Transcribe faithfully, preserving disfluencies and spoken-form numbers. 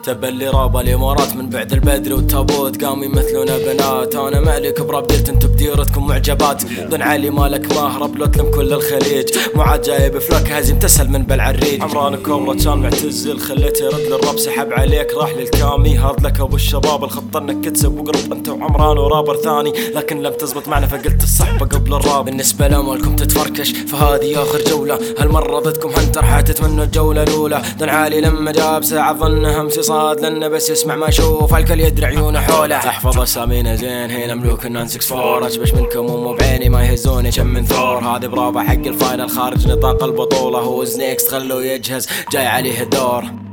تبا اللي راب الامارات من بعد البدر والتابوت قاموا يمثلون بنات. انا مالك براب ديرت انتو بديرتكم معجبات. دون علي مالك مهرب لوتلم كل الخليج. معاد جايب فلوك هازم تسهل من بالعريج. عمران كوبرا كان معتزل خليته يرد للراب سحب عليك راح للكامي. هارد لك ابو الشباب الخط انك تكسب وقرب انت وعمران ورابر ثاني. لكن لم تزبط معنا فقلت الصحبه قبل الراب. بالنسبه لامالكم تتفركش فهذه اخر جوله. هالمره ضدكم هنتر حتتمنوا الجوله الاولى. دون علي لما جاب ساعه ظن همسي صاد لانه بس يسمع ما يشوف الكل يدري عيونه حوله. احفظ اسامينا زين هنا ملوك النان ستة أربعة. اشبش منكم ومو بعيني ما يهزوني كم من ثور. هذه برابع حق الفاينل خارج نطاق البطوله. هو نيكست خلوه يجهز جاي عليه الدور.